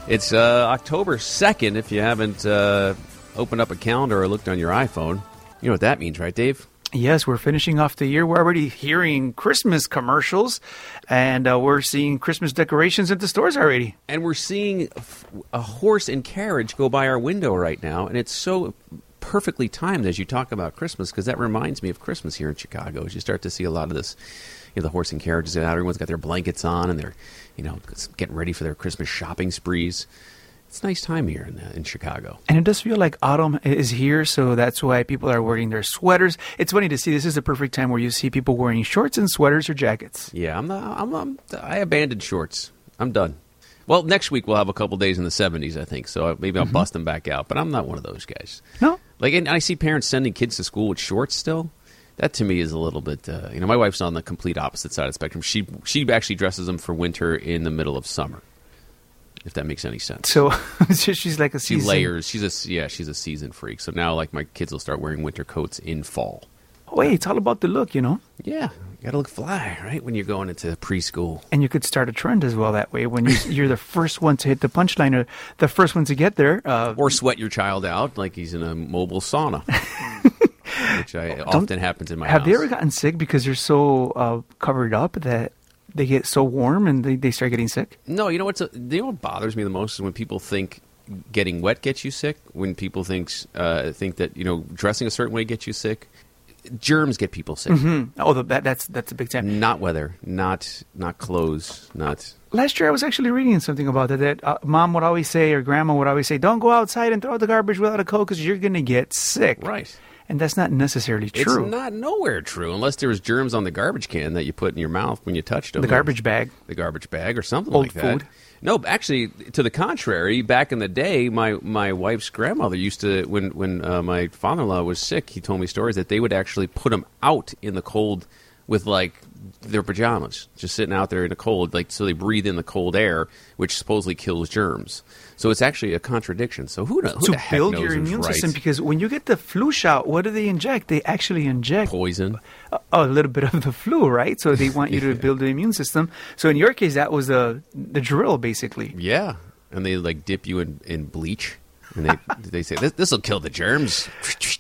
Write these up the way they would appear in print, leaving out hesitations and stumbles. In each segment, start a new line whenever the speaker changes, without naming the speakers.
It's October 2nd. If you haven't opened up a calendar or looked on your iPhone, you know what that means, right, Dave?
Yes, we're finishing off the year. We're already hearing Christmas commercials, and we're seeing Christmas decorations at the stores already.
And we're seeing a horse and carriage go by our window right now, and it's so perfectly timed as you talk about Christmas, because that reminds me of Christmas here in Chicago. As you start to see a lot of this, you know, the horse and carriages out, everyone's got their blankets on, and they're, you know, getting ready for their Christmas shopping sprees. It's a nice time here in Chicago.
And it does feel like autumn is here, so that's why people are wearing their sweaters. It's funny to see. This is the perfect time where you see people wearing shorts and sweaters or jackets.
Yeah, I abandoned shorts. I'm done. Well, next week we'll have a couple days in the 70s, I think, so maybe I'll bust them back out. But I'm not one of those guys.
No?
Like, and I see parents sending kids to school with shorts still. That to me is a little bit, you know, my wife's on the complete opposite side of the spectrum. She actually dresses them for winter in the middle of summer. If that makes any sense.
So she's like a season.
She layers. She's a season freak. So now, like, my kids will start wearing winter coats in fall.
Oh, hey, it's all about the look, you know.
Yeah, you got to look fly, right, when you're going into preschool.
And you could start a trend as well that way. When you're the first one to hit the punchline, or the first one to get there,
or sweat your child out like he's in a mobile sauna, which often happens in my house.
Have they ever gotten sick because they're so covered up that they get so warm and they start getting sick?
No, you know what bothers me the most is when people think getting wet gets you sick. When people think that, you know, dressing a certain way gets you sick. Germs get people sick.
Mm-hmm. Oh, that's a big time.
Not weather, not clothes, not.
Last year I was actually reading something about that Mom would always say, or Grandma would always say, don't go outside and throw out the garbage without a coat because you're going to get sick.
Right.
And that's not necessarily true.
It's not nowhere true, unless there was germs on the garbage can that you put in your mouth when you touched them.
The garbage bag.
The garbage bag or something
Old
like that.
food.
No, actually, to the contrary, back in the day, my wife's grandmother used to, when my father-in-law was sick, he told me stories that they would actually put him out in the cold with, like, their pajamas, just sitting out there in the cold, like, so they breathe in the cold air, which supposedly kills germs. So it's actually a contradiction. So who the heck knows
to build your immune
right?
system, because when you get the flu shot, what do they inject? They actually inject
poison.
A little bit of the flu, right? So they want you to build the immune system. So in your case, that was the drill, basically.
Yeah, and they like dip you in bleach, and they say this will kill the germs.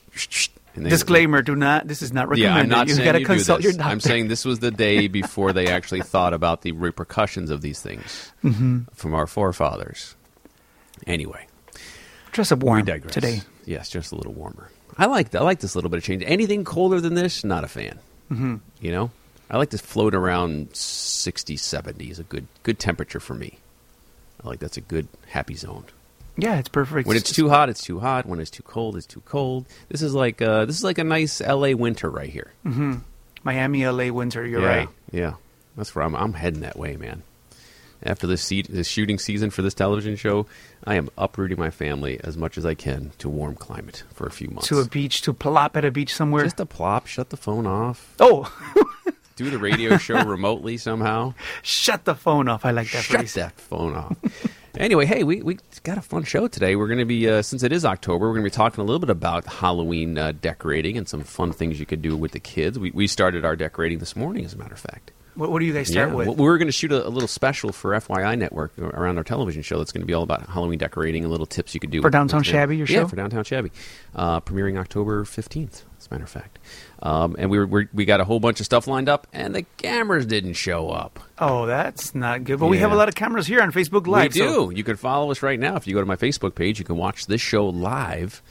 Disclaimer: this is not recommended.
Yeah, I'm not
you
saying
got to
you
consult
do
your
this.
doctor.
I'm saying this was the day before they actually thought about the repercussions of these things from our forefathers. Anyway,
dress up warm
we digress.
Today.
Yes, just a little warmer. I like this little bit of change. Anything colder than this, not a fan.
Mm-hmm.
You know, I like to float around 60, 70 is a good temperature for me. That's a good happy zone.
Yeah, it's perfect.
When it's too hot, it's too hot. When it's too cold, it's too cold. This is like a nice LA winter right here.
Mm-hmm. Miami, LA winter. You're right.
Yeah, that's where I'm heading that way, man. After this shooting season for this television show, I am uprooting my family as much as I can to warm climate for a few months.
To a beach, to plop at a beach somewhere.
Just a plop. Shut the phone off.
Oh.
Do the radio show remotely somehow.
Shut the phone off. I like that phrase.
Shut that phone off. Anyway, hey, we got a fun show today. We're going to be, since it is October, we're going to be talking a little bit about Halloween decorating and some fun things you could do with the kids. We started our decorating this morning, as a matter of fact.
What do you guys start with?
We're going to shoot a little special for FYI Network around our television show that's going to be all about Halloween decorating and little tips you could do.
For Downtown Shabby, your show?
Yeah, for Downtown Shabby. Premiering October 15th, as a matter of fact. And we got a whole bunch of stuff lined up, and the cameras didn't show up.
Oh, that's not good. But we have a lot of cameras here on Facebook Live.
We do. So. You can follow us right now. If you go to my Facebook page, you can watch this show live.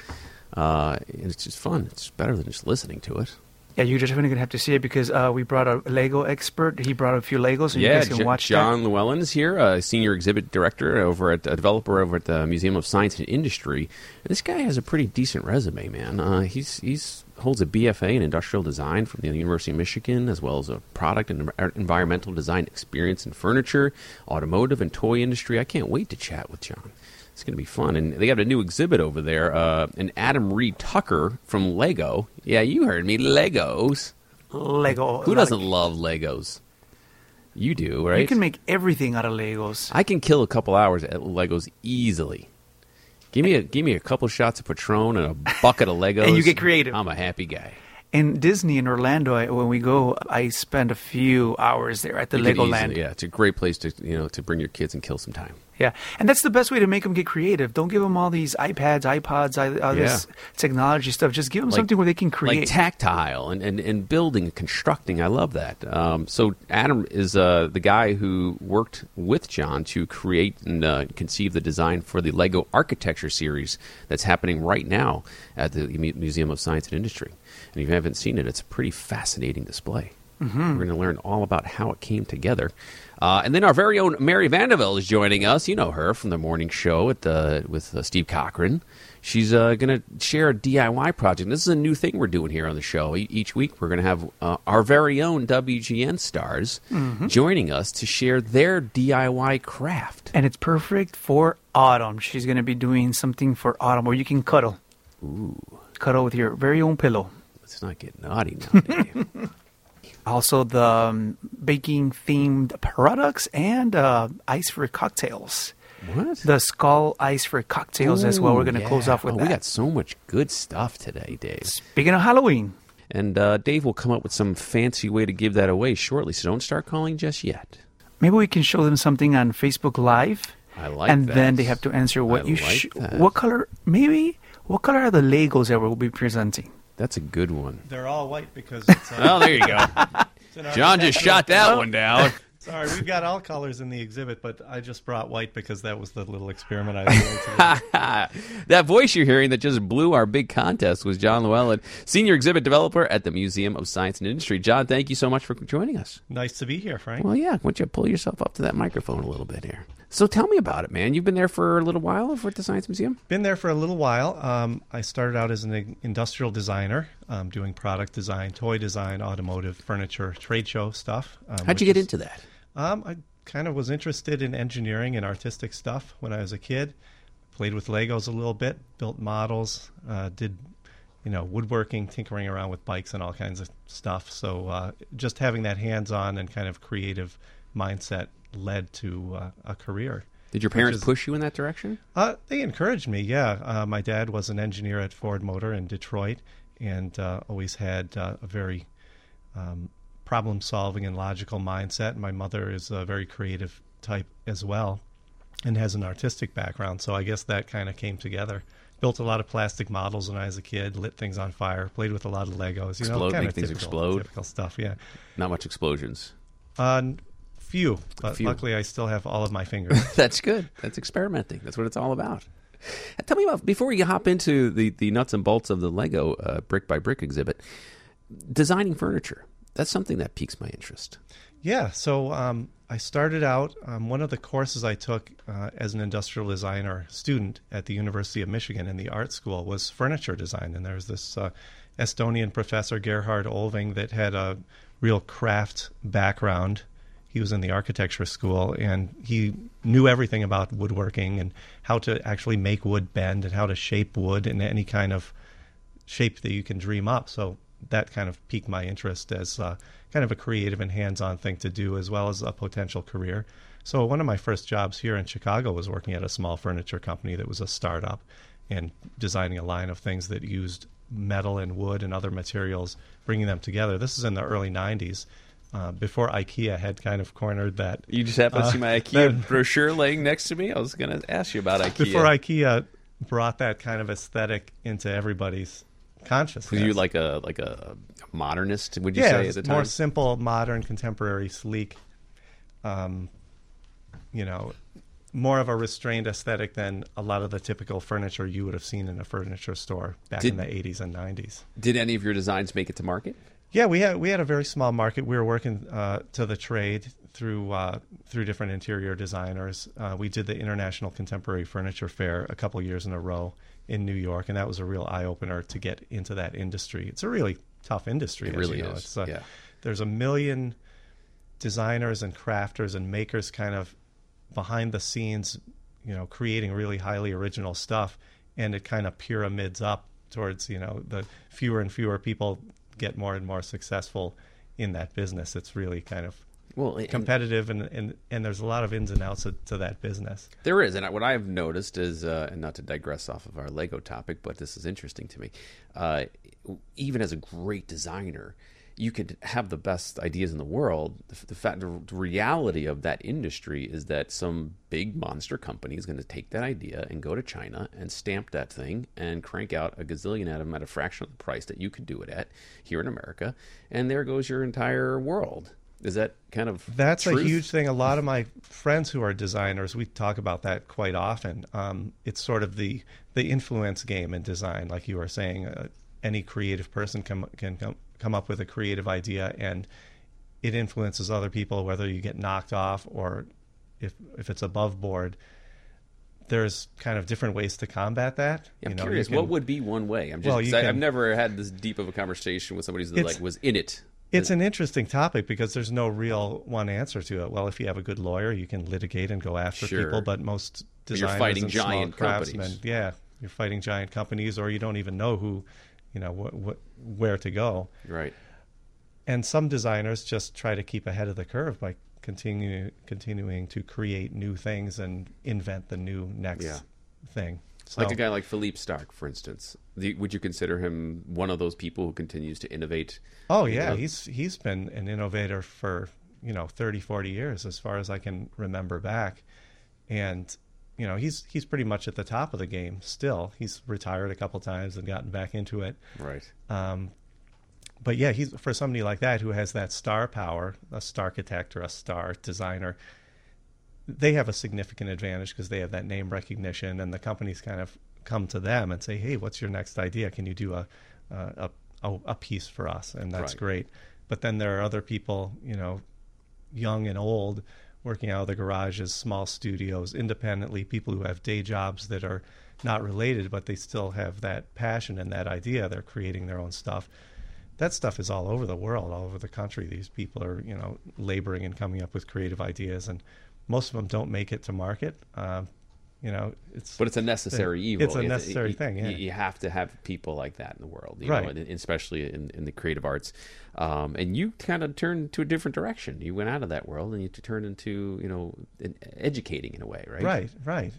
It's just fun. It's better than just listening to it.
Yeah, you're just going to have to see it because we brought a Lego expert. He brought a few Legos, so you guys can watch
John Llewellyn is here, senior exhibit director a developer over at the Museum of Science and Industry. And this guy has a pretty decent resume, man. He's holds a BFA in industrial design from the University of Michigan, as well as a product and environmental design experience in furniture, automotive, and toy industry. I can't wait to chat with John. It's going to be fun. And they got a new exhibit over there, an Adam Reed Tucker from Lego. Yeah, you heard me, Legos.
Lego.
Who doesn't love Legos? You do, right?
You can make everything out of Legos.
I can kill a couple hours at Legos easily. Give me a couple shots of Patron and a bucket of Legos.
And you get creative.
I'm a happy guy.
In Disney in Orlando, when we go, I spend a few hours there at the Legoland.
Yeah, it's a great place to bring your kids and kill some time.
Yeah, and that's the best way to make them get creative. Don't give them all these iPads, iPods, all this technology stuff. Just give them something where they can create.
Like tactile and building and constructing. I love that. So Adam is the guy who worked with John to create and conceive the design for the Lego Architecture series that's happening right now at the Museum of Science and Industry. And if you haven't seen it, it's a pretty fascinating display. Mm-hmm. We're going to learn all about how it came together. And then our very own Mary Vandervelde is joining us. You know her from the morning show with Steve Cochran. She's going to share a DIY project. This is a new thing we're doing here on the show. Each week we're going to have our very own WGN stars joining us to share their DIY craft.
And it's perfect for autumn. She's going to be doing something for autumn where you can cuddle.
Ooh.
Cuddle with your very own pillow.
Let's not get naughty now, Dave.
Also, the baking-themed products and ice for cocktails.
What?
The skull ice for cocktails as well. We're going to close off with that.
We got so much good stuff today, Dave.
Speaking of Halloween.
And Dave will come up with some fancy way to give that away shortly, so don't start calling just yet.
Maybe we can show them something on Facebook Live.
I like
and
that.
And then they have to answer what what color, what color are the Legos that we'll be presenting?
That's a good one.
They're all white because it's...
Oh, there you go. John just shot that one down.
Sorry, we've got all colors in the exhibit, but I just brought white because that was the little experiment I was doing today.
That voice you're hearing that just blew our big contest was John Llewellyn, Senior Exhibit Developer at the Museum of Science and Industry. John, thank you so much for joining us.
Nice to be here, Frank.
Well, yeah. Why don't you pull yourself up to that microphone a little bit here? So tell me about it, man. You've been there for a little while over at the Science Museum?
Been there for a little while. I started out as an industrial designer, doing product design, toy design, automotive, furniture, trade show stuff.
How'd you get into that?
I kind of was interested in engineering and artistic stuff when I was a kid. Played with Legos a little bit, built models, did woodworking, tinkering around with bikes and all kinds of stuff. So just having that hands-on and kind of creative mindset led to a career.
Did your parents push you in that direction?
They encouraged me, yeah. My dad was an engineer at Ford Motor in Detroit and always had a very problem-solving and logical mindset. My mother is a very creative type as well and has an artistic background, so I guess that kind of came together. Built a lot of plastic models when I was a kid, lit things on fire, played with a lot of Legos.
Make things explode.
Typical stuff, yeah.
Not much explosions.
Few, but luckily I still have all of my fingers.
That's good. That's experimenting. That's what it's all about. Tell me about, before we hop into the nuts and bolts of the Lego brick by brick exhibit, designing furniture. That's something that piques my interest.
Yeah, so I started out, one of the courses I took as an industrial designer student at the University of Michigan in the art school was furniture design. And there was this Estonian professor, Gerhard Olving, that had a real craft background. He was in the architecture school, and he knew everything about woodworking and how to actually make wood bend and how to shape wood in any kind of shape that you can dream up. So that kind of piqued my interest as kind of a creative and hands-on thing to do, as well as a potential career. So one of my first jobs here in Chicago was working at a small furniture company that was a startup and designing a line of things that used metal and wood and other materials, bringing them together. This is in the early 90s. Before IKEA had kind of cornered that.
You just happen to see my IKEA brochure laying next to me? I was going to ask you about IKEA.
Before IKEA brought that kind of aesthetic into everybody's consciousness.
Were you like a modernist, would you say, at the time?
More simple, modern, contemporary, sleek, more of a restrained aesthetic than a lot of the typical furniture you would have seen in a furniture store back in the 80s and 90s.
Did any of your designs make it to market?
Yeah, we had a very small market. We were working to the trade through different interior designers. We did the International Contemporary Furniture Fair a couple years in a row in New York, and that was a real eye-opener to get into that industry. It's a really tough industry.
It really is.
There's a million designers and crafters and makers kind of behind the scenes, creating really highly original stuff, and it kind of pyramids up towards, the fewer and fewer people get more and more successful in that business. It's really kind of competitive, and there's a lot of ins and outs to that business.
There is, and what I've noticed is, and not to digress off of our Lego topic, but this is interesting to me, even as a great designer, you could have the best ideas in the world. The reality of that industry is that some big monster company is going to take that idea and go to China and stamp that thing and crank out a gazillion of them at a fraction of the price that you could do it at here in America. And there goes your entire world. Is that kind of
That's
truth?
a huge thing. A lot of my friends who are designers, we talk about that quite often. It's sort of the influence game in design, like you were saying. Any creative person can come up with a creative idea, and it influences other people, whether you get knocked off or if it's above board. There's kind of different ways to combat that.
I'm curious, what would be one way? I've never had this deep of a conversation with somebody that was in it.
It's an interesting topic because there's no real one answer to it. Well, if you have a good lawyer, you can litigate and go after people, but most designers
you're fighting
and
giant
small craftsmen,
companies.
You're fighting giant companies, or you don't even know who, where to go.
Right.
And some designers just try to keep ahead of the curve by continuing to create new things and invent the new next thing. So,
like a guy like Philippe Starck, for instance. Would you consider him one of those people who continues to innovate?
Oh, yeah. He's been an innovator for, 30, 40 years, as far as I can remember back. And, he's pretty much at the top of the game still. He's retired a couple times and gotten back into it.
Right.
But yeah, he's for somebody like that who has that star power, a starchitect or a star designer, they have a significant advantage because they have that name recognition, and the companies kind of come to them and say, "Hey, what's your next idea? Can you do a piece for us?" And that's great. But then there are other people, young and old, working out of the garages, small studios, independently, people who have day jobs that are not related, but they still have that passion and that idea. They're creating their own stuff. That stuff is all over the world, all over the country. These people are, laboring and coming up with creative ideas, and most of them don't make it to market. But
it's a necessary evil.
It's a necessary thing. Yeah.
You have to have people like that in the world,
right?
And especially in the creative arts. And you kind of turned to a different direction. You went out of that world and you turned into, educating in a way, right?
Right.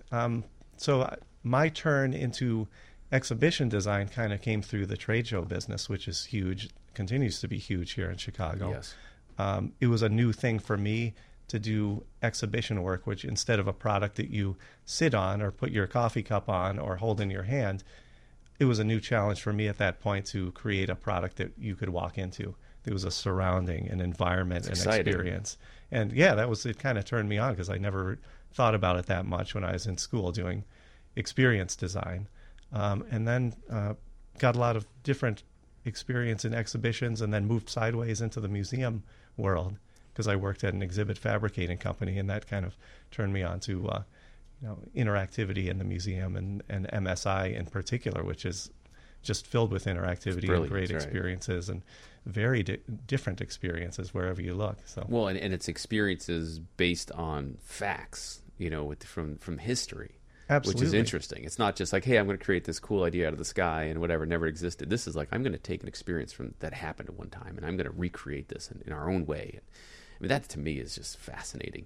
So my turn into exhibition design kind of came through the trade show business, which is huge, continues to be huge here in Chicago.
Yes.
It was a new thing for me to do exhibition work, which instead of a product that you sit on or put your coffee cup on or hold in your hand, it was a new challenge for me at that point to create a product that you could walk into. There was a surrounding, an environment, an experience. And yeah, it kind of turned me on because I never thought about it that much when I was in school doing experience design. And then got a lot of different experience in exhibitions, and then moved sideways into the museum world because I worked at an exhibit fabricating company, and that kind of turned me on to interactivity in the museum and MSI in particular, which is just filled with interactivity and great experiences and very different experiences wherever you look. So
well, and it's experiences based on facts, from history.
Absolutely.
Which is interesting. It's not just like, hey, I'm going to create this cool idea out of the sky and whatever never existed. This is like, I'm going to take an experience that happened at one time and I'm going to recreate this in our own way. I mean, that to me is just fascinating.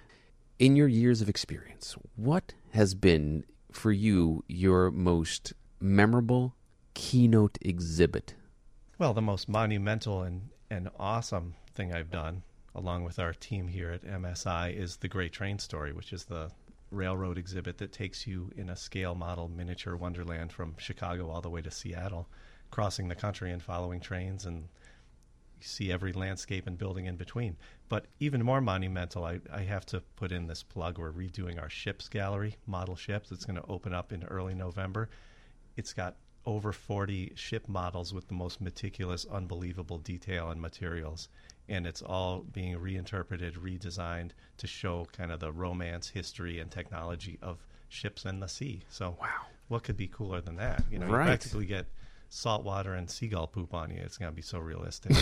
In your years of experience, what has been for you your most memorable keynote exhibit?
Well, the most monumental and awesome thing I've done, along with our team here at MSI, is the Great Train Story, which is the railroad exhibit that takes you in a scale model miniature wonderland from Chicago all the way to Seattle, crossing the country and following trains, and you see every landscape and building in between. But even more monumental, I have to put in this plug. We're redoing our ships gallery, model ships. It's going to open up in early November. It's got over 40 ship models with the most meticulous, unbelievable detail and materials. And it's all being reinterpreted, redesigned to show kind of the romance, history, and technology of ships and the sea. So
wow,
what could be cooler than that? You practically get salt water and seagull poop on you. It's going to be so realistic.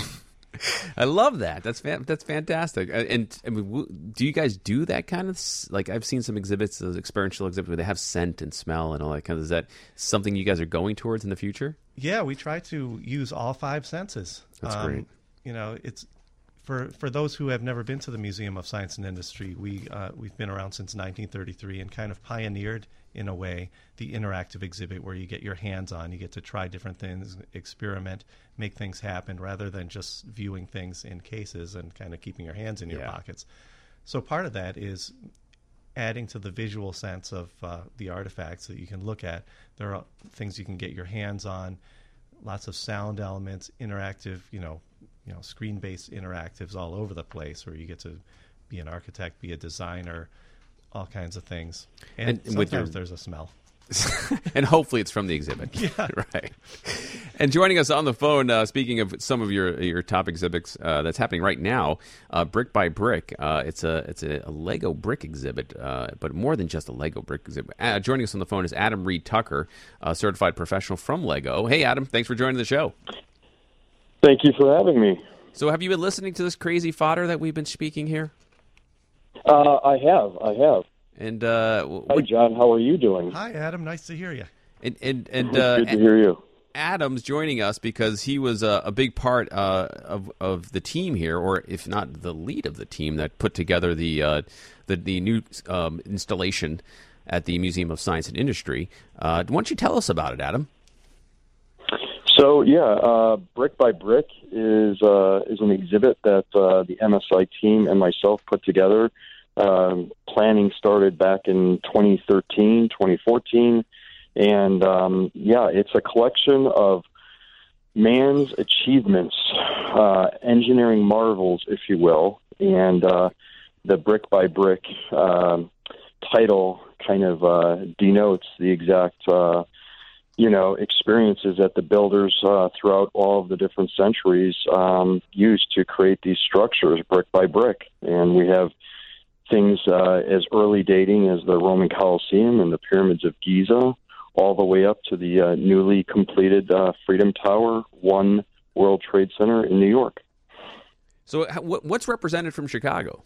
I love that. That's fantastic. And I mean, do you guys do that kind of, like, I've seen some exhibits, those experiential exhibits where they have scent and smell and all that kind of, is that something you guys are going towards in the future?
Yeah, we try to use all five senses.
That's great.
It's for those who have never been to the Museum of Science and Industry, we've been around since 1933 and kind of pioneered in a way, the interactive exhibit where you get your hands on, you get to try different things, experiment, make things happen, rather than just viewing things in cases and kind of keeping your hands in your pockets. So part of that is adding to the visual sense of the artifacts that you can look at. There are things you can get your hands on, lots of sound elements, interactive, screen-based interactives all over the place, where you get to be an architect, be a designer, all kinds of things. And sometimes there's a smell.
And hopefully it's from the exhibit.
Yeah.
Right. And joining us on the phone, speaking of some of your top exhibits that's happening right now, Brick by Brick. It's a Lego brick exhibit, but more than just a Lego brick exhibit. Joining us on the phone is Adam Reed Tucker, a certified professional from Lego. Hey, Adam, thanks for joining the show.
Thank you for having me.
So have you been listening to this crazy fodder that we've been speaking here?
I have.
And
hi, John. How are you doing?
Hi, Adam. Nice to hear you.
And
good to hear you.
Adam's joining us because he was a big part of the team here, or if not the lead of the team that put together the new installation at the Museum of Science and Industry. Why don't you tell us about it, Adam?
So Brick by Brick is an exhibit that the MSI team and myself put together. Planning started back in 2013, 2014, and it's a collection of man's achievements, engineering marvels, if you will, and the Brick by Brick title kind of denotes the exact experiences that the builders throughout all of the different centuries used to create these structures brick by brick. And we have things as early dating as the Roman Colosseum and the pyramids of Giza, all the way up to the newly completed Freedom Tower, One World Trade Center in New York.
So what's represented from Chicago?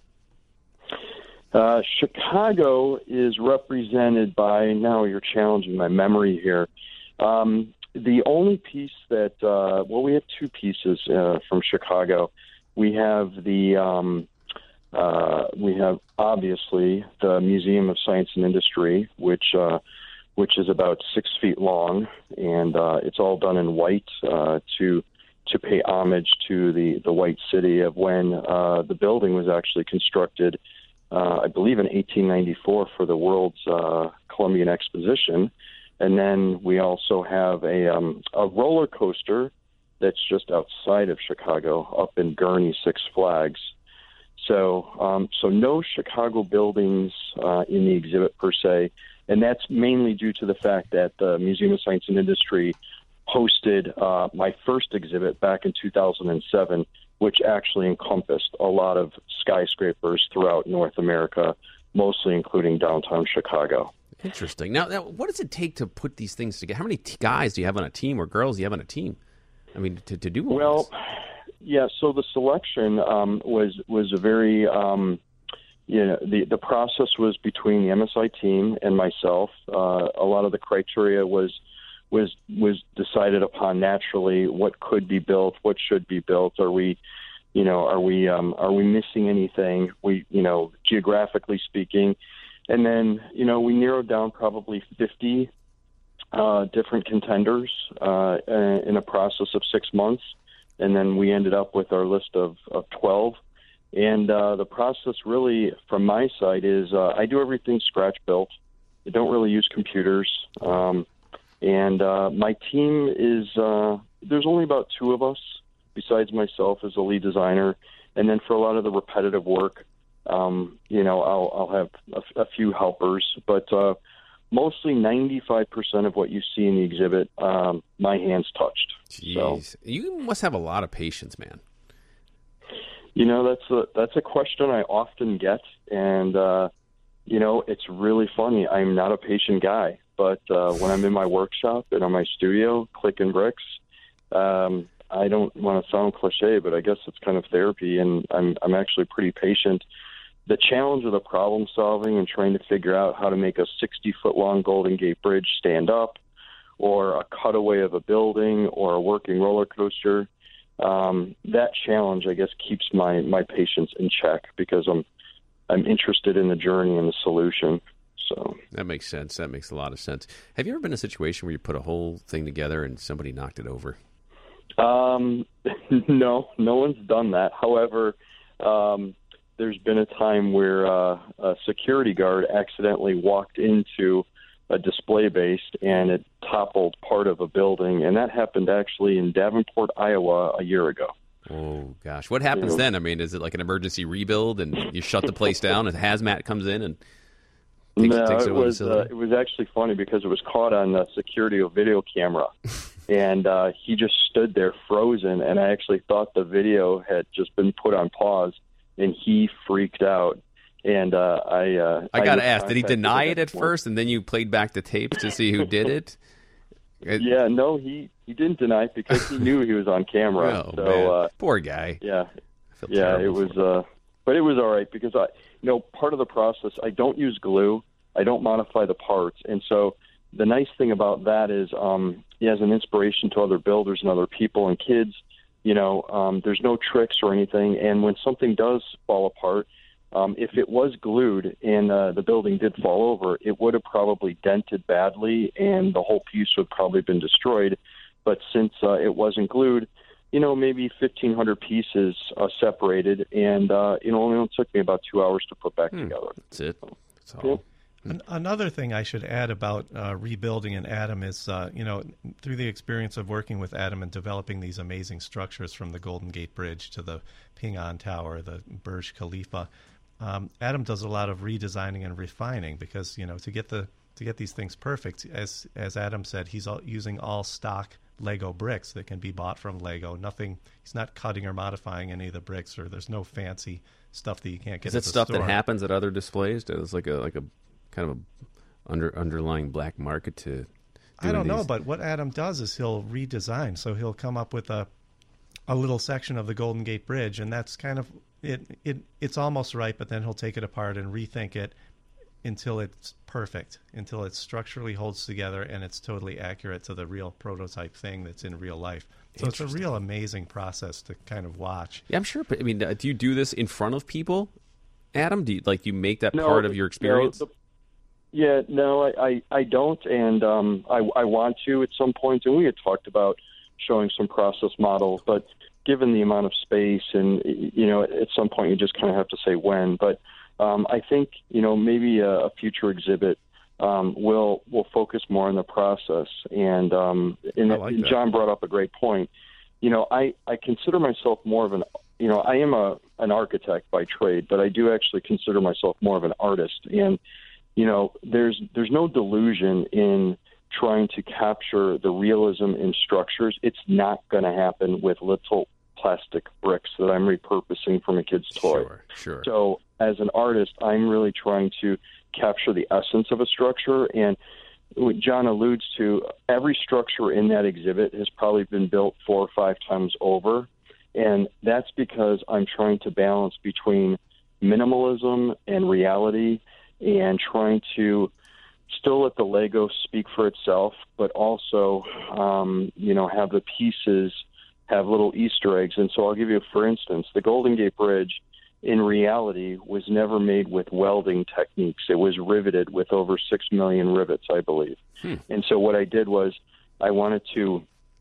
Chicago is represented by, now you're challenging my memory here, the only piece that, we have two pieces from Chicago. We have obviously the Museum of Science and Industry, which is about 6 feet long, and it's all done in white to pay homage to the White City of when the building was actually constructed, I believe in 1894 for the World's Columbian Exposition. And then we also have a roller coaster that's just outside of Chicago, up in Gurnee, Six Flags. So no Chicago buildings in the exhibit per se, and that's mainly due to the fact that the Museum of Science and Industry hosted my first exhibit back in 2007, which actually encompassed a lot of skyscrapers throughout North America, mostly including downtown Chicago.
Interesting. Now, what does it take to put these things together? How many guys do you have on a team, or girls do you have on a team? I mean, to do all
well,
this?
Yeah. So the selection was a very, the process was between the MSI team and myself. A lot of the criteria was decided upon naturally. What could be built? What should be built? Are we missing anything? Geographically speaking. And then, we narrowed down probably 50 different contenders in a process of 6 months. And then we ended up with our list of 12. And the process really, from my side, is I do everything scratch built. I don't really use computers. And my team is, there's only about 2 of us, besides myself as a lead designer. And then for a lot of the repetitive work, I'll have a few helpers, but mostly 95% of what you see in the exhibit, my hands touched.
Jeez, so, you must have a lot of patience, man.
That's a question I often get, and it's really funny. I'm not a patient guy, but when I'm in my workshop and on my studio clicking bricks, I don't want to sound cliche, but I guess it's kind of therapy, and I'm actually pretty patient. The challenge of the problem solving and trying to figure out how to make a 60-foot-long Golden Gate Bridge stand up, or a cutaway of a building, or a working roller coaster, that challenge, I guess, keeps my patience in check, because I'm interested in the journey and the solution. So
that makes sense. That makes a lot of sense. Have you ever been in a situation where you put a whole thing together and somebody knocked it over?
No one's done that. However, there's been a time where a security guard accidentally walked into a display base and it toppled part of a building, and that happened actually in Davenport, Iowa, a year ago.
Oh, gosh. What happens then? I mean, is it like an emergency rebuild and you shut the place down and hazmat comes in and takes over the facility?
It was actually funny because it was caught on the security video camera. And he just stood there frozen, and I actually thought the video had just been put on pause, and he freaked out. And I
got to ask, did he deny it at first, and then you played back the tapes to see who did it?
Yeah, no, he didn't deny it because he knew he was on camera.
Oh,
so
man. Poor guy.
Yeah, it was, but it was all right because part of the process, I don't use glue, I don't modify the parts, and so the nice thing about that is, as an inspiration to other builders and other people and kids, there's no tricks or anything, and when something does fall apart. If it was glued and the building did fall over, it would have probably dented badly and the whole piece would probably have been destroyed. But since it wasn't glued, maybe 1,500 pieces separated, and it only took me about 2 hours to put back together.
That's it. That's all.
Yeah. Another thing I should add about rebuilding in Adam is, through the experience of working with Adam and developing these amazing structures from the Golden Gate Bridge to the Ping An Tower, the Burj Khalifa, Adam does a lot of redesigning and refining because, to get these things perfect, as Adam said, he's using all stock Lego bricks that can be bought from Lego. He's not cutting or modifying any of the bricks, or there's no fancy stuff that you can't get.
Is that stuff that happens at other displays? There's like a kind of a underlying black market to.
I don't know, but what Adam does is he'll redesign. So he'll come up with a little section of the Golden Gate Bridge, and that's kind of it's almost right, but then he'll take it apart and rethink it until it's perfect, until it structurally holds together and it's totally accurate to the real prototype thing that's in real life. So it's a real amazing process to kind of watch.
Yeah, I'm sure. I mean, do you do this in front of people, Adam? Do you make that part of your experience?
I don't, and I want to at some point. And we had talked about showing some process models, but given the amount of space and, at some point you just kind of have to say when. But I think, maybe a future exhibit will focus more on the process. And, John brought up a great point. I consider myself more of I am an architect by trade, but I do actually consider myself more of an artist. And, there's no delusion in trying to capture the realism in structures. It's not going to happen with little plastic bricks that I'm repurposing from a kid's toy.
Sure.
So as an artist, I'm really trying to capture the essence of a structure. And what John alludes to, every structure in that exhibit has probably been built 4 or 5 times over. And that's because I'm trying to balance between minimalism and reality and trying to still let the Lego speak for itself, but also, have the pieces have little Easter eggs. And so I'll give you, for instance, the Golden Gate Bridge in reality was never made with welding techniques. It was riveted with over 6 million rivets, I believe. And so what I did was I wanted to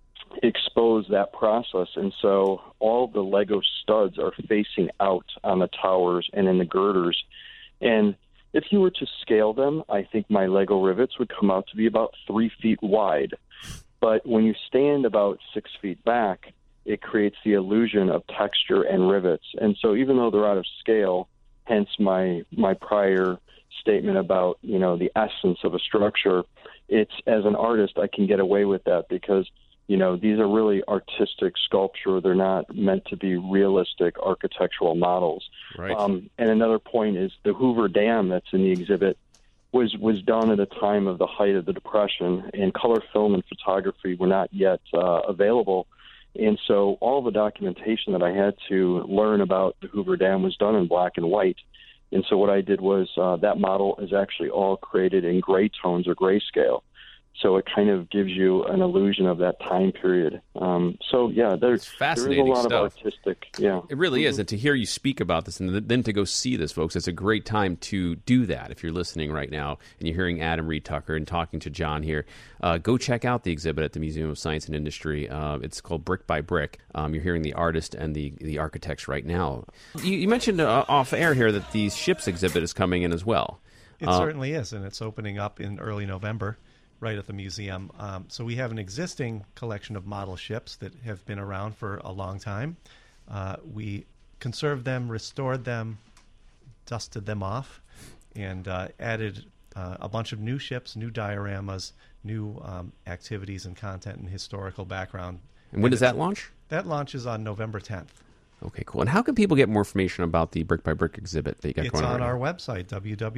expose that process. And so all the Lego studs are facing out on the towers and in the girders. And if you were to scale them, I think my Lego rivets would come out to be about 3 feet wide. But when you stand about 6 feet back, it creates the illusion of texture and rivets. And so even though they're out of scale, hence my prior statement about, the essence of a structure, it's, as an artist, I can get away with that because, these are really artistic sculpture. They're not meant to be realistic architectural models.
Right.
And another point is the Hoover Dam that's in the exhibit was done at a time of the height of the Depression, and color film and photography were not yet available. And so all the documentation that I had to learn about the Hoover Dam was done in black and white. And so what I did was that model is actually all created in gray tones or grayscale. So it kind of gives you an illusion of that time period. So yeah, there's
fascinating
a lot
stuff.
of artistic. Yeah,
it really is. And to hear you speak about this, and then to go see this, folks, it's a great time to do that. If you're listening right now and you're hearing Adam Reed Tucker and talking to John here, go check out the exhibit at the Museum of Science and Industry. It's called Brick by Brick. You're hearing the artist and the architects right now. You mentioned off air here that the ships exhibit is coming in as well.
It certainly is, and it's opening up in early November, right at the museum. So we have an existing collection of model ships that have been around for a long time. We conserved them, restored them, dusted them off, and added a bunch of new ships, new dioramas, new activities and content and historical background.
And when does that launch?
That launches on November 10th.
Okay, cool. And how can people get more information about the Brick by Brick exhibit that you got
It's
going on?
on
right
our
now?
website,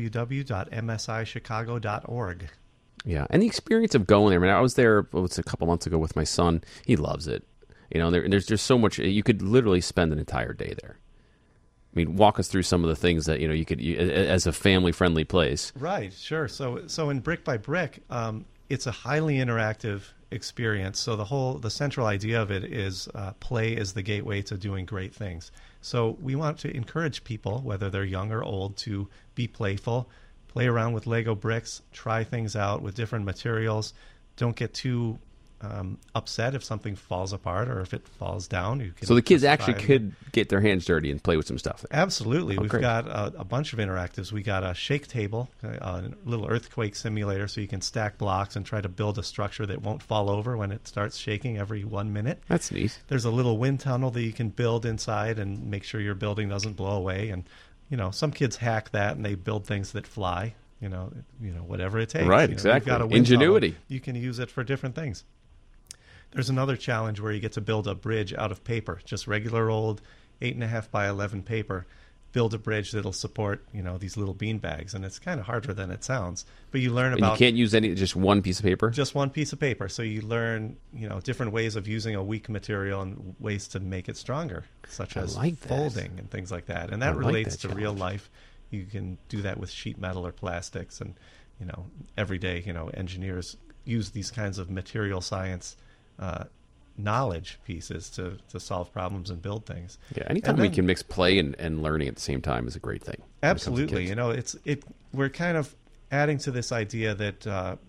www.msichicago.org.
Yeah, and the experience of going there. I mean, I was there a couple months ago with my son. He loves it. You know, there's just so much. You could literally spend an entire day there. I mean, walk us through some of the things that you could as a family-friendly place.
Right, sure. So in Brick by Brick, it's a highly interactive experience. So the central idea of it is play is the gateway to doing great things. So we want to encourage people, whether they're young or old, to be playful, play around with Lego bricks, try things out with different materials. Don't get too upset if something falls apart or if it falls down. You can
So the kids
just
actually
try it.
could get their hands dirty and play with some stuff.
Absolutely.
Oh,
We've
great.
got a bunch of interactives. We got a shake table, a little earthquake simulator, so you can stack blocks and try to build a structure that won't fall over when it starts shaking every 1 minute.
That's neat.
There's a little wind tunnel that you can build inside and make sure your building doesn't blow away. And some kids hack that and they build things that fly. Whatever it takes.
Right,
You've
exactly.
got a wind
Ingenuity.
tunnel. You can use it for different things. There's another challenge where you get to build a bridge out of paper, just regular old 8.5 by 11 paper. Build a bridge that'll support, these little bean bags, and it's kind of harder than it sounds. But you learn
And
about
you can't use just one piece of paper?
just one piece of paper. So you learn, different ways of using a weak material and ways to make it stronger, such
I
as
like that.
folding and things like that. And
I
that
like
relates
that
to real
challenge.
life. You can do that with sheet metal or plastics, and every day, engineers use these kinds of material science knowledge pieces to solve problems and build things.
Yeah, anytime
And
we
then-
can mix play and learning at the same time is a great thing. when it comes to
Absolutely.
kids.
We're kind of adding to this idea that,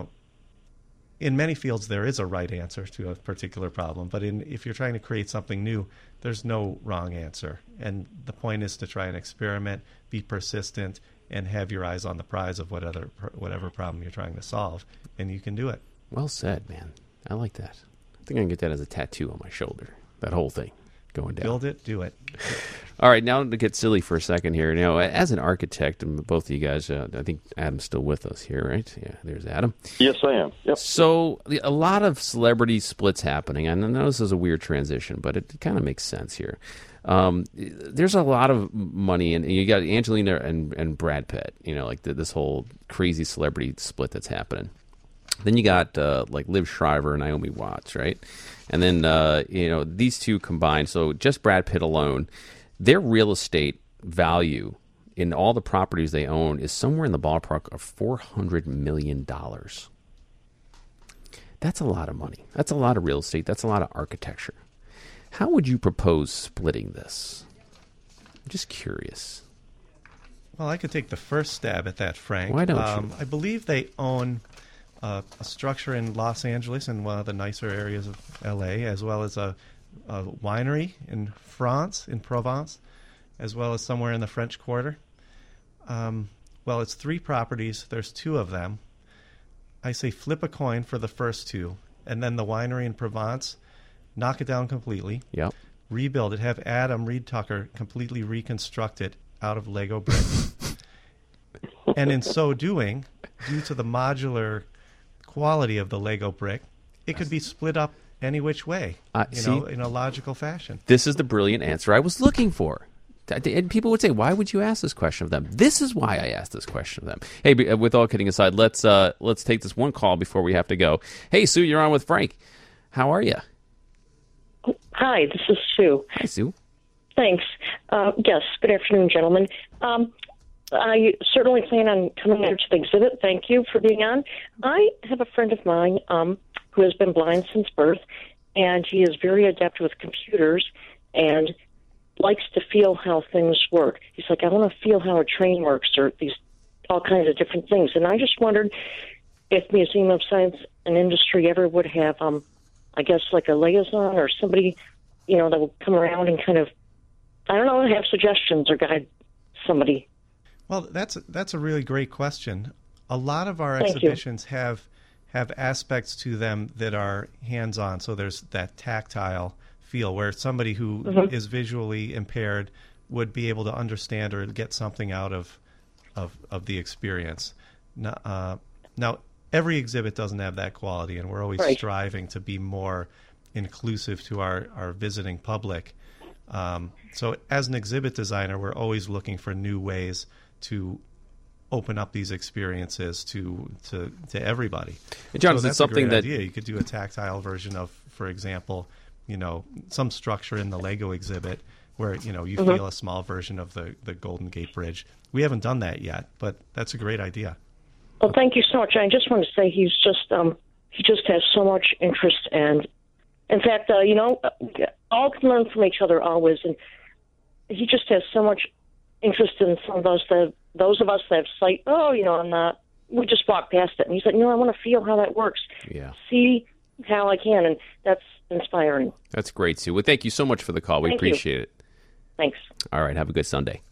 in many fields there is a right answer to a particular problem, but if you're trying to create something new, there's no wrong answer. And the point is to try and experiment, be persistent, and have your eyes on the prize of whatever problem you're trying to solve, and you can do it.
Well said, man. I like that. I think I can get that as a tattoo on my shoulder. That whole thing going down.
Build it, do it.
All right, now to get silly for a second here. As an architect, and both of you guys, I think Adam's still with us here, right? Yeah, there's Adam.
Yes, I am. Yep.
So a lot of celebrity splits happening. I know this is a weird transition, but it kind of makes sense here. There's a lot of money, and you got Angelina and Brad Pitt. This whole crazy celebrity split that's happening. Then you got like Liv Schreiber and Naomi Watts, right? And then these two combined. So just Brad Pitt alone, their real estate value in all the properties they own is somewhere in the ballpark of $400 million. That's a lot of money. That's a lot of real estate. That's a lot of architecture. How would you propose splitting this? I'm just curious.
Well, I could take the first stab at that, Frank.
Why don't you?
I believe they own a structure in Los Angeles, in one of the nicer areas of L.A., as well as a winery in France, in Provence, as well as somewhere in the French Quarter. Well, it's 3 properties. There's 2 of them. I say flip a coin for the first 2, and then the winery in Provence, knock it down completely,
Yep.
rebuild it, have Adam Reed Tucker completely reconstruct it out of Lego bricks. And in so doing, due to the modular quality of the Lego brick, it could be split up any which way, in a logical fashion.
This is the brilliant answer I was looking for. And people would say, why would you ask this question of them? This is why I asked this question of them. Hey, with all kidding aside, let's take this one call before we have to go. Hey, Sue, you're on with Frank. How are you?
Hi, this is Sue.
Hi, Sue.
Thanks. Yes, good afternoon, gentlemen. I certainly plan on coming out to the exhibit. Thank you for being on. I have a friend of mine who has been blind since birth, and he is very adept with computers and likes to feel how things work. He's like, I want to feel how a train works, or these all kinds of different things. And I just wondered if Museum of Science and Industry ever would have, I guess, like a liaison or somebody, that will come around and kind of, I don't know, have suggestions or guide somebody.
Well, that's a really great question. A lot of our exhibitions have aspects to them that are hands-on. So there's that tactile feel where somebody who is visually impaired would be able to understand or get something out of the experience. Now, every exhibit doesn't have that quality, and we're always striving to be more inclusive to our visiting public. So as an exhibit designer, we're always looking for new ways to open up these experiences to everybody.
And John,
so
is
that's
it something
a great
that
idea. You could do a tactile version of, for example, some structure in the Lego exhibit where you feel a small version of the Golden Gate Bridge. We haven't done that yet, but that's a great idea.
Well, thank you so much. I just want to say he just has so much interest, and in fact, all can learn from each other always, and he just has so much interest in some of those of us that have sight. I'm not. We just walk past it, and he's like, I want to feel how that works.
Yeah.
See how I can, and that's inspiring.
That's great, Sue. Well, thank you so much for the call. We appreciate it.
Thanks.
All right. Have a good Sunday.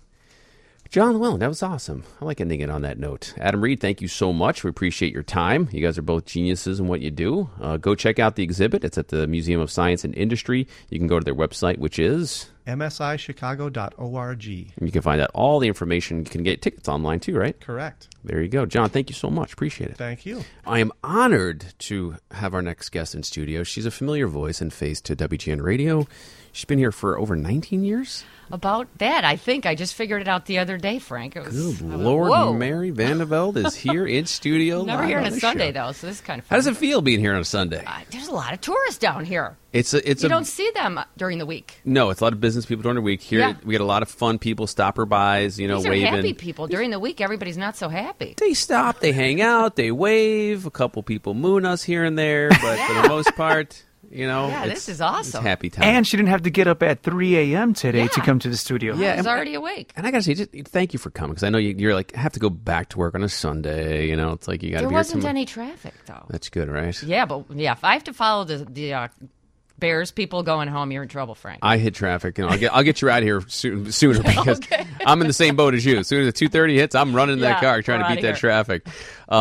John Llewellyn, that was awesome. I like ending it on that note. Adam Reed, thank you so much. We appreciate your time. You guys are both geniuses in what you do. Go check out the exhibit. It's at the Museum of Science and Industry. You can go to their website, which is
msichicago.org.
You can find out all the information. You can get tickets online too, right?
Correct.
There you go. John, thank you so much. Appreciate it.
Thank you.
I am honored to have our next guest in studio. She's a familiar voice and face to WGN Radio. She's been here for over 19 years.
About that, I think. I just figured it out the other day, Frank. It was,
Good Lord,
whoa.
Mary Vandevelde is here in studio.
Never
live
here on a
the
Sunday,
show.
though, so this is kind of fun.
How does it feel being here on a Sunday?
There's a lot of tourists down here.
You
don't see them during the week.
No, it's a lot of business people during the week. Here, we get a lot of fun people, stopper-bys,
These
waving.
are happy people. During the week, everybody's not so happy.
They stop, they hang out, they wave. A couple people moon us here and there, but for the most part,
this is awesome.
It's happy time.
And she didn't have to get up at 3 a.m. today to come to the studio.
Yeah,
I was already awake.
And I got to say, just thank you for coming, because I know you're like, I have to go back to work on a Sunday. It's like you got to be here.
There wasn't any traffic, though.
That's good, right?
Yeah, but if I have to follow the Bears people going home, you're in trouble, Frank.
I hit traffic, I'll get you out of here sooner because I'm in the same boat as you. As soon as the 2:30 hits, I'm running in that car trying to beat that traffic.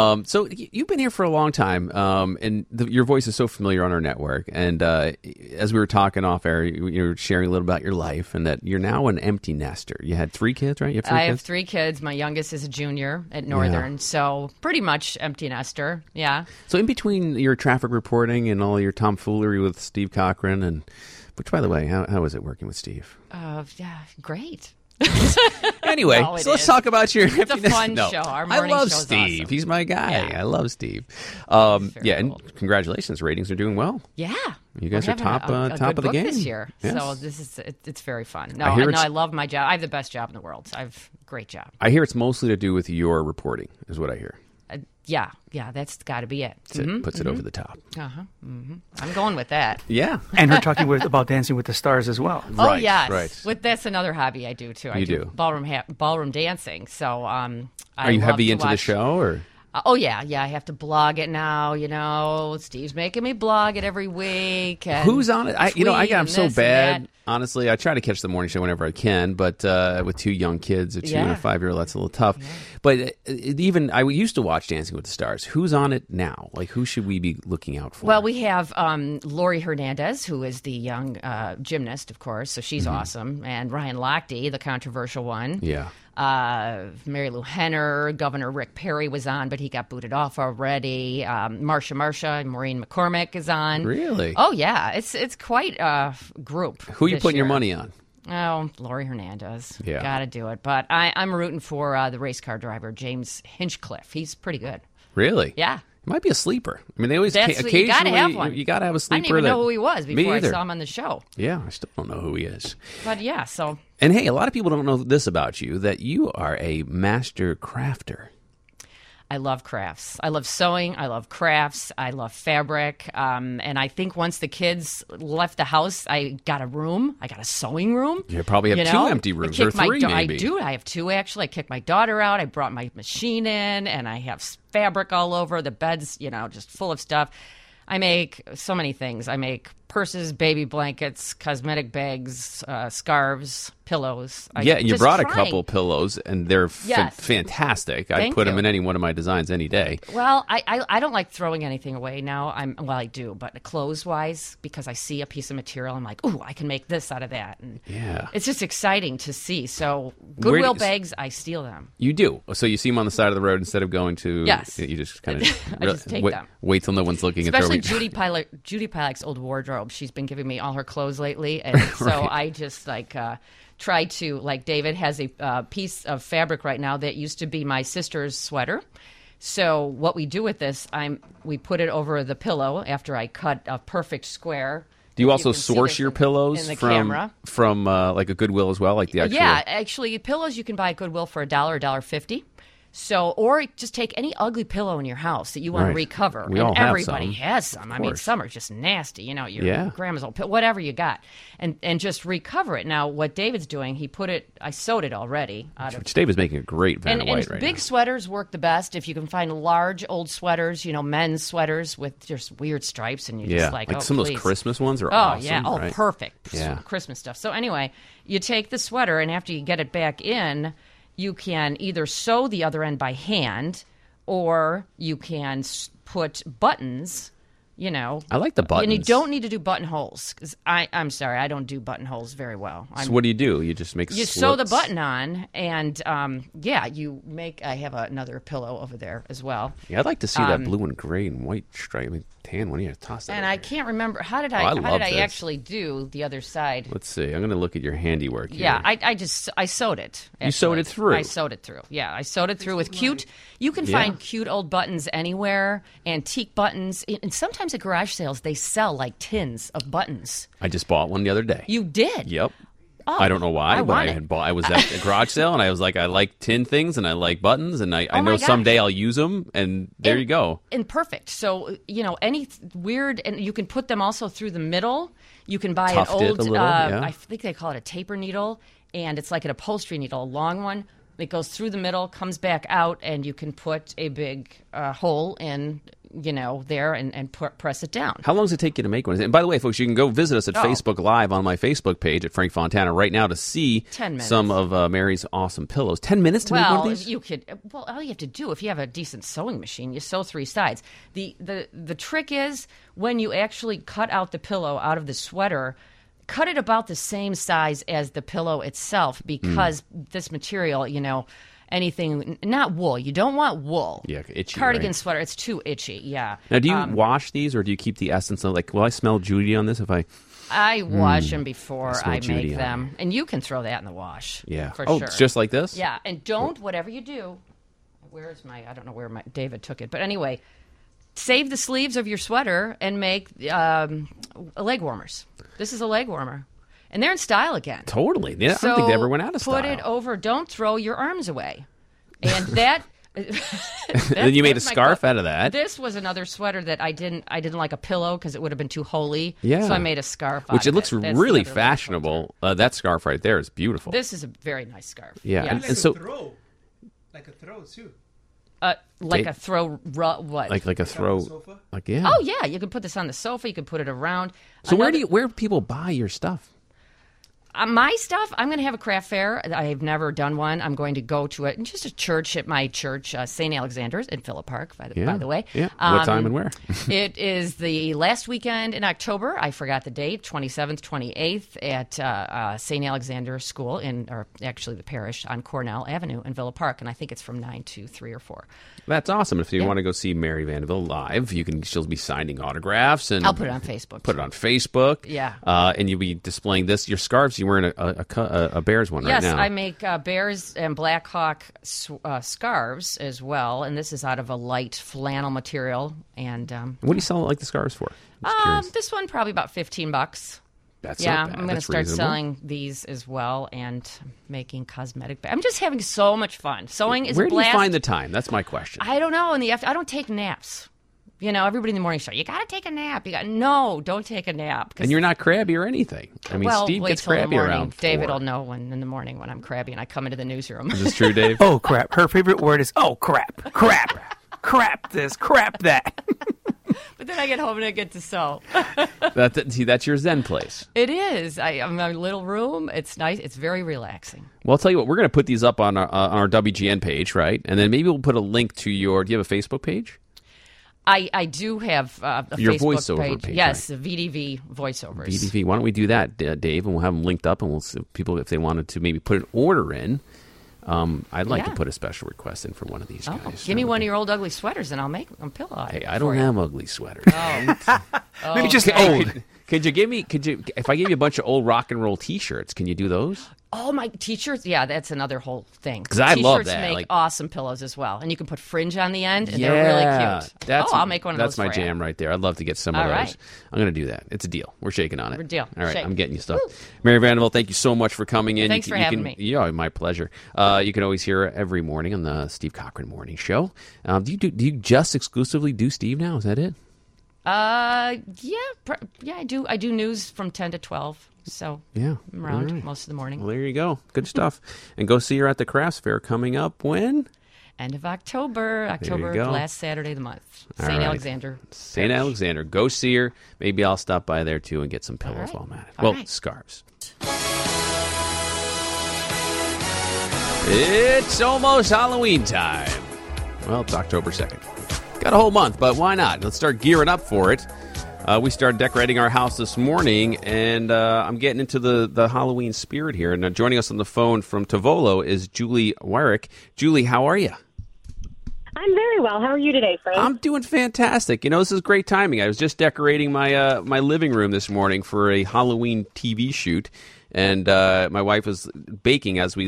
So you've been here for a long time, and your voice is so familiar on our network. And as we were talking off air, you were sharing a little about your life and that you're now an empty nester. You had 3 kids, right? You have 3 kids?
I have 3 kids. My youngest is a junior at Northern, so pretty much empty nester. Yeah.
So in between your traffic reporting and all your tomfoolery with Steve Cochran, which, by the way, how is it working with Steve?
Yeah, great.
Anyway, so let's talk about your.
It's a fun show. Our morning
I love
show's
Steve.
awesome.
He's my guy.
Yeah.
I love Steve.
Very
and
cool.
Congratulations, ratings are doing well.
Yeah,
You guys
We're
are
having
top
a
top
good
of the
book
game
this year.
Yes.
So it's very fun.
I
love my job. I have the best job in the world. I have a great job.
I hear it's mostly to do with your reporting, is what I hear.
Yeah, that's got to be it.
Puts it over the top.
I'm going with that.
Yeah.
And her talking about Dancing with the Stars as well.
Oh
Right,
yes,
right.
That's another hobby I do too. I
do.
ballroom dancing. So
Are you heavy into the
watch.
show, or?
Oh yeah. I have to blog it now. Steve's making me blog it every week. And
Who's on it? I'm so bad.
That.
Honestly, I try to catch the morning show whenever I can, but with 2 young kids, a 2 and a 5-year-old, that's a little tough. Yeah. But even I used to watch Dancing with the Stars. Who's on it now? Like, who should we be looking out for?
Well, we have Lori Hernandez, who is the young gymnast, of course, so she's awesome, and Ryan Lochte, the controversial one.
Yeah.
Mary Lou Henner, Governor Rick Perry was on, but he got booted off already. Marsha, Maureen McCormick is on.
Really?
Oh yeah, it's quite a group.
Who are you putting your money on?
Oh, Lori Hernandez.
Yeah.
Got to do it. But I'm rooting for the race car driver, James Hinchcliffe. He's pretty good.
Really?
Yeah.
Might be a sleeper. I mean, they always
That's
occasionally
you gotta have one.
You got to have a
I
sleeper.
didn't even
that,
know who he was
Me
before I
either.
saw him on the show.
Yeah, I still don't know who he is.
But yeah, so
And hey, a lot of people don't know this about you, that you are a master crafter.
I love crafts. I love sewing. I love crafts. I love fabric. And I think once the kids left the house, I got a room. I got a sewing room.
You probably have
You
two
know?
empty
I
rooms,
kicked
or
my
three maybe.
I do. I have two, actually. I kicked my daughter out. I brought my machine in, and I have fabric all over. The bed's, just full of stuff. I make so many things. I make purses, baby blankets, cosmetic bags, scarves, pillows.
Yeah, you
just
brought a
trying.
couple pillows, and they're
Yes.
fantastic. I'd
Thank
put them
you.
in any one of my designs any day.
Well, I don't like throwing anything away now. I do, but clothes wise, because I see a piece of material, I'm like, ooh, I can make this out of that, and
Yeah.
it's just exciting to see. So
Where
Goodwill
do-
bags, I steal them.
You do. So you see them on the side of the road instead of going to...
Yes.
You just kind of...
I just take them.
Wait till no one's looking
Especially
and throw
Judy Pilak's old wardrobe. She's been giving me all her clothes lately, and so
Right.
I just try to, like David has a piece of fabric right now that used to be my sister's sweater. So what we do with this, we put it over the pillow after I cut a perfect square.
Do you
If
also
can see
source
this
your
in
pillows
the
from
camera.
like a Goodwill as well, like the actual?
Yeah, actually, pillows you can buy at Goodwill for $1 or $1.50. So, or just take any ugly pillow in your house that you want
Right.
to recover.
We
and
all have
everybody
some.
has some. I mean,
course.
some are just nasty. Your
Yeah.
grandma's old pillow, whatever you got, and just recover it. Now, what David's doing, I sewed it already out of.
Which Dave is making a great Vanna
And
White right
big
now.
sweaters work the best if you can find large old sweaters, men's sweaters with just weird stripes, and you're
Yeah,
just like, oh,
some of
please.
those Christmas ones are
Oh,
awesome.
yeah. Oh,
right?
perfect.
Yeah.
Christmas stuff. So anyway, you take the sweater, and after you get it back in, you can either sew the other end by hand, or you can put buttons,
I like the buttons.
And you don't need to do buttonholes, because I'm sorry, I don't do buttonholes very well.
So what do? You just make
You sew the
slits?
button on, and you make. I have another pillow over there as well.
Yeah, I'd like to see that blue and gray and white stripe, tan one. Yeah, toss that.
And
over
I
here.
can't remember how did
I
I
love this.
actually do the other side.
Let's see. I'm going to look at your handiwork here.
Yeah, I sewed it.
You sewed
actually.
it through?
I sewed it through. Yeah, I sewed it through with cute. You can find cute old buttons anywhere, antique buttons, and sometimes at garage sales they sell like tins of buttons.
I just bought one the other day.
You did?
Yep.
Oh,
I don't know why,
I
but
want
I
it.
had bought. I was at a garage sale, and I was like, I like tin things, and I like buttons, and I
Oh my
know
gosh.
someday I'll use them, and there you go.
And perfect. So any weird, and you can put them also through the middle. You can buy
Tuft
an
it
old.
a little, yeah.
I think they call it a taper needle, and it's like an upholstery needle, a long one. It goes through the middle, comes back out, and you can put a big hole in, there and press it down.
How long does it take you to make one? And by the way, folks, you can go visit us at
Oh.
Facebook Live on my Facebook page at Frank Fontana right now to see
10 minutes.
some of Mary's awesome pillows. 10 minutes to make one of
Well,
these?
you could. Well, all you have to do, if you have a decent sewing machine, you sew three sides. The trick is when you actually cut out the pillow out of the sweater, cut it about the same size as the pillow itself, because this material, anything, not wool. You don't want wool.
Yeah, itchy,
Cardigan
right?
sweater, it's too itchy. Yeah.
Now, do you wash these, or do you keep the essence of, will I smell Judy on this if I...
I wash them before
smell
I
Judy
make
on
them, and you can throw that in the wash.
Yeah.
for
Oh,
sure.
it's just like this?
Yeah, and don't, whatever you do, I don't know where David took it, but anyway, save the sleeves of your sweater and make leg warmers. This is a leg warmer. And they're in style again.
Totally. Yeah, I
So
don't think they ever went out of style.
put it over, don't throw your arms away. And that...
Then you made a
that's my
scarf
quote.
out of that.
This was another sweater that I didn't like a pillow because it would have been too holy.
Yeah.
So I made a scarf out
Which it
of
looks
That's the
really
other
fashionable. That scarf right there is beautiful.
This is a very nice scarf.
Yeah,
Yes.
and so-
like a throw too.
Like
Take-
a throw, what?
like a throw.
Sofa.
Like, yeah.
Oh yeah, you can put this on the sofa. You can put it around.
So where do people buy your stuff?
My stuff? I'm going to have a craft fair. I've never done one. I'm going to go to just a church at my church, St. Alexander's in Phillip Park. By the way,
Yeah. What time and where?
It is the last weekend in October. I forgot the date. 27th, 28th at St. Alexander School or actually the parish on Cornell Avenue in Villa Park, and I think it's from 9 to 3 or 4.
That's awesome. If you want to go see Mary Vanderbilt live, she'll be signing autographs, and
I'll put it on Facebook.
Put it on Facebook.
Yeah.
And you'll be displaying this. Your scarves scarves. You're wearing a Bears one right
Yes,
now.
I make Bears and Blackhawk scarves as well, and this is out of a light flannel material. And
What do you sell like the scarves for? Just curious.
this one probably about $15.
That's
Yeah,
not bad.
I'm going to
That's
start
reasonable.
selling these as well and making cosmetic bags. I'm just having so much fun. Sewing is
Where
a
do you
blast.
find the time? That's my question.
I don't know. I don't take naps. You know, everybody in the morning show, you got to take a nap. No, don't take a nap.
And you're not crabby or anything. I mean,
well,
Steve
wait
gets
till the
crabby
morning.
around 4.
David will know in the morning when I'm crabby and I come into the newsroom.
Is this true, Dave?
Oh, crap. Her favorite word is, oh, crap. Crap. Crap this. Crap that.
But then I get home and I get to sew.
See, that's your Zen place.
It is. I'm in a little room. It's nice. It's very relaxing.
Well, I'll tell you what. We're going to put these up on our WGN page, right? And then maybe we'll put a link to your. Do you have a Facebook page?
I do have a
Your
Facebook
voiceover page,
Yes, VDV voiceovers.
VDV. Why don't we do that, Dave? And we'll have them linked up, and we'll see people if they wanted to maybe put an order in. I'd like to
Yeah.
put a special request in for one of these
Oh,
guys.
give me one of your old ugly sweaters and I'll make a pillow.
Hey, I don't
for you.
have ugly sweaters.
Maybe just
Hey,
old.
Could you give me? If I gave you a bunch of old rock and roll T-shirts, can you do those?
Oh, my t-shirts. Yeah, that's another whole thing.
'Cause I love
T-shirts
that,
make
like-
awesome pillows as well. And you can put fringe on the end, and they're really cute. I'll make one of those
That's my
for you.
jam right there. I'd love to get some of
All
those.
right.
I'm going to do that. It's a deal. We're shaking on it.
We're deal.
All right,
Shake.
I'm getting you stuff. Mary Vanderbilt, thank you so much for coming in.
Thanks for having me.
Yeah, my pleasure. You can always hear her every morning on the Steve Cochran Morning Show. Do you just exclusively do Steve now? Is that it?
Yeah, I do. I do news from 10 to 12. So
Yeah.
I'm around
All right.
most of the morning.
Well, there you go. Good stuff. And go see her at the Crafts Fair coming up when?
End of October,
go.
the last Saturday of the month.
All
St.
right.
Alexander.
St. Alexander. Go see her. Maybe I'll stop by there too and get some pillows
right.
while I'm at it.
All
Well,
right.
scarves. It's almost Halloween time. Well, it's October 2nd. Got a whole month, but why not? Let's start gearing up for it. We started decorating our house this morning, and I'm getting into the Halloween spirit here. And joining us on the phone from Tavolo is Julie Wyrick. Julie, how are you?
I'm very well. How are you today, Frank?
I'm doing fantastic. You know, this is great timing. I was just decorating my my living room this morning for a Halloween TV shoot, and my wife was baking as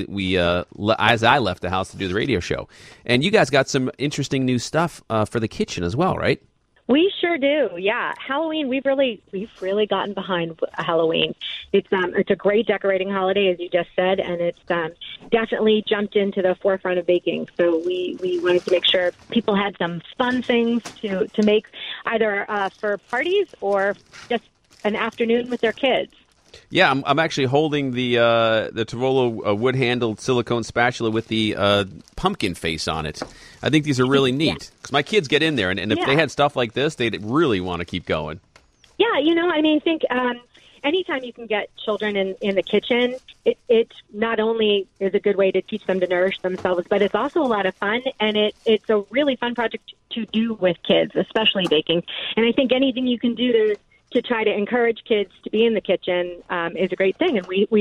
as I left the house to do the radio show. And you guys got some interesting new stuff for the kitchen as well, right?
We sure do. Yeah, Halloween. We've really gotten behind Halloween. It's a great decorating holiday, as you just said, and it's definitely jumped into the forefront of baking. So we wanted to make sure people had some fun things to make either for parties or just an afternoon with their kids.
Yeah, I'm actually holding the Tavolo wood-handled silicone spatula with the pumpkin face on it. I think these are really neat because my kids get in there, and if they had stuff like this, they'd really want to keep going.
Yeah, I think anytime you can get children in the kitchen, it not only is a good way to teach them to nourish themselves, but it's also a lot of fun, and it's a really fun project to do with kids, especially baking. And I think anything you can do to try to encourage kids to be in the kitchen is a great thing. And we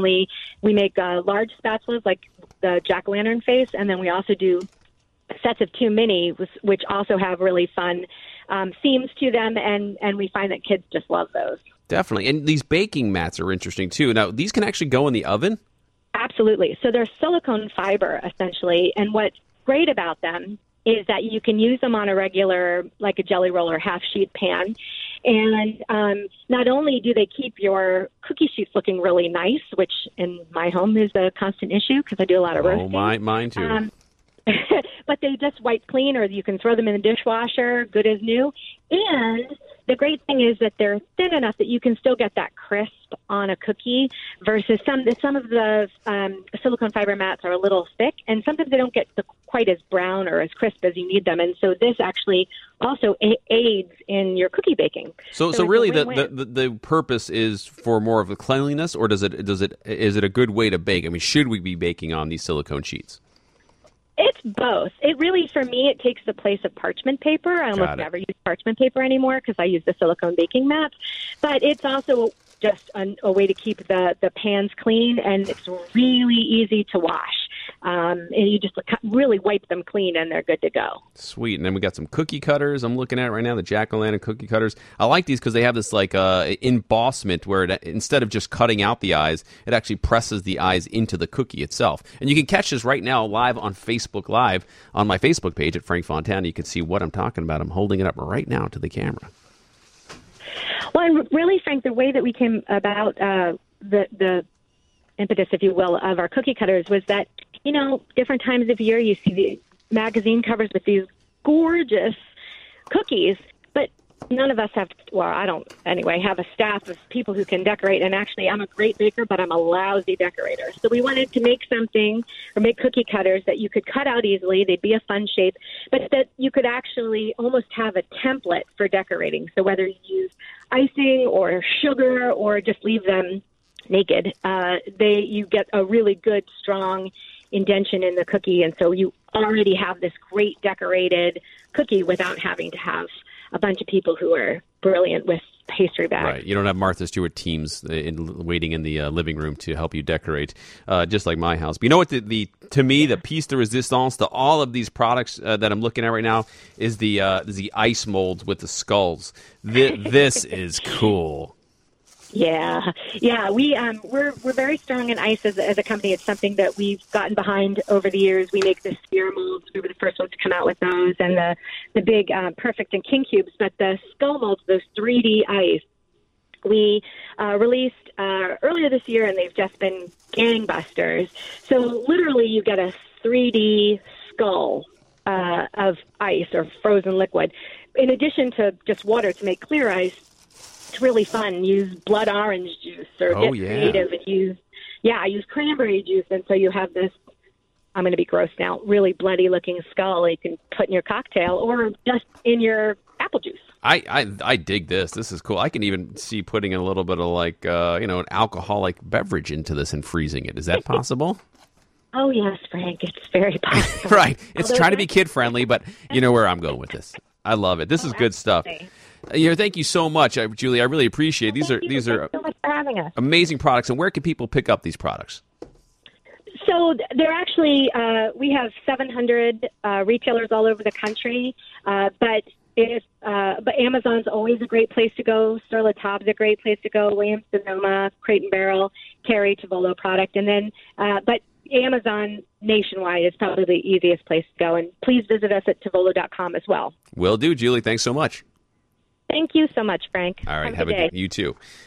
make large spatulas like the jack-o'-lantern face, and then we also do sets of 2 mini, which also have really fun themes to them, and we find that kids just love those.
Definitely. And these baking mats are interesting, too. Now, these can actually go in the oven?
Absolutely. So they're silicone fiber, essentially, and what's great about them is that you can use them on a regular, like a Jelly Roll or half-sheet pan. And not only do they keep your cookie sheets looking really nice, which in my home is a constant issue because I do a lot of roasting.
Oh, mine too.
But they just wipe clean, or you can throw them in the dishwasher, good as new. And the great thing is that they're thin enough that you can still get that crisp on a cookie versus some of the silicone fiber mats are a little thick, and sometimes they don't get quite as brown or as crisp as you need them. And so this actually also aids in your cookie baking.
So
it's
really
a win-win.
the purpose is for more of the cleanliness, or is it a good way to bake? I mean, should we be baking on these silicone sheets?
It's both. It really, for me, it takes the place of parchment paper. I almost never use parchment paper anymore because I use the silicone baking mats. But it's also just a way to keep the pans clean, and it's really easy to wash. and you just really wipe them clean, and they're good to go.
Sweet. And then we got some cookie cutters I'm looking at right now, the Jack-O-Lantern cookie cutters. I like these because they have this like embossment where instead of just cutting out the eyes, it actually presses the eyes into the cookie itself. And you can catch this right now live on Facebook Live on my Facebook page at Frank Fontana. You can see what I'm talking about. I'm holding it up right now to the camera.
Well, and really, Frank, the way that we came about the impetus, if you will, of our cookie cutters was that, different times of year you see the magazine covers with these gorgeous cookies, but none of us have, I don't anyway, have a staff of people who can decorate. And actually, I'm a great baker, but I'm a lousy decorator. So we wanted to make something or make cookie cutters that you could cut out easily. They'd be a fun shape, but that you could actually almost have a template for decorating. So whether you use icing or sugar or just leave them naked, you get a really good, strong indention in the cookie. And so you already have this great decorated cookie without having to have a bunch of people who are brilliant with pastry bags.
Right. You don't have Martha Stewart teams waiting in the living room to help you decorate, just like my house. But you know what? To me, the piece de resistance to all of these products that I'm looking at right now is the ice molds with the skulls. This is cool.
Yeah. We're very strong in ice as a company. It's something that we've gotten behind over the years. We make the sphere molds. We were the first ones to come out with those, and the big Perfect and King Cubes. But the skull molds, those 3D ice, we released earlier this year, and they've just been gangbusters. So literally, you get a 3D skull of ice or frozen liquid, in addition to just water to make clear ice. It's really fun. Use blood orange juice or get creative and use cranberry juice. And so you have this, I'm going to be gross now, really bloody looking skull you can put in your cocktail or just in your apple juice.
I dig this. This is cool. I can even see putting a little bit of like, an alcoholic beverage into this and freezing it. Is that possible?
Oh, yes, Frank. It's very possible.
Right. It's trying to be kid-friendly, but you know where I'm going with this. I love it. This is good stuff. Thank you so much, Julie. I really appreciate it. These are
so much for having us.
Amazing products. And where can people pick up these products?
So they're actually we have 700 retailers all over the country, but Amazon's always a great place to go. Sur La Table's a great place to go. Williams-Sonoma, Crate and Barrel, Terry, Tovolo product, and then but Amazon nationwide is probably the easiest place to go. And please visit us at Tovolo.com as well.
Will do, Julie. Thanks so much.
Thank you so much, Frank.
All right,
have a good day.
You too.